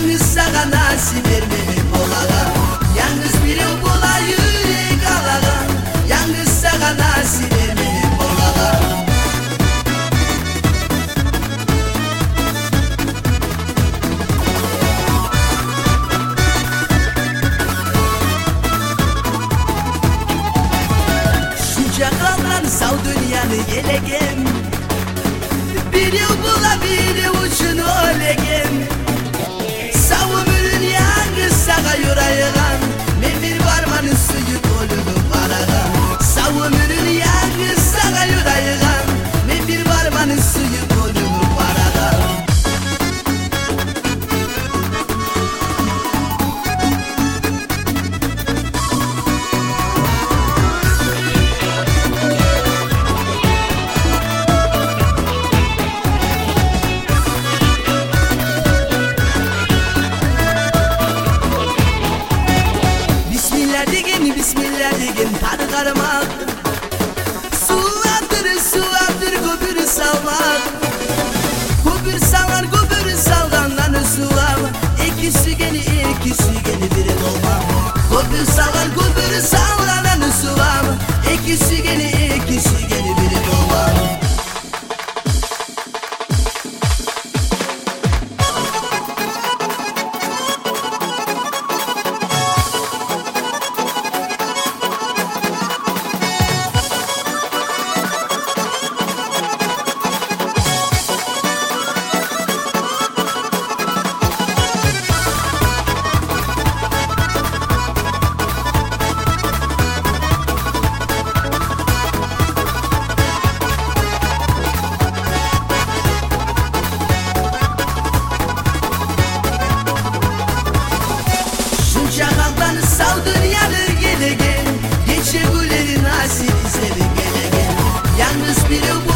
Yalnız sana nasip vermem olağa. Yalnız biri bulayı kalağa. Yalnız sana nasip vermem olağa. Çakaldan sav dünyanı gelegem. Biri bula biri uçun olegem. Sav ömrün yangı sağa yurayıgan. Memir varmanın suyu dolu paragan. Sav ömrün yangı sağa yurayıgan. Memir varmanın suyu dolu paragan. Bismillah degen tadı karmak. Su atır göbür salmak. Göbür salar göbür salgandan sual. İki sügeni biri dolma. Göbür salar göbür salgandan sual. İki sügeni biri dolma. Çakaldan sav dünyanı gelegen. Geçe güleri nasip izleri gelegen. Yalnız biri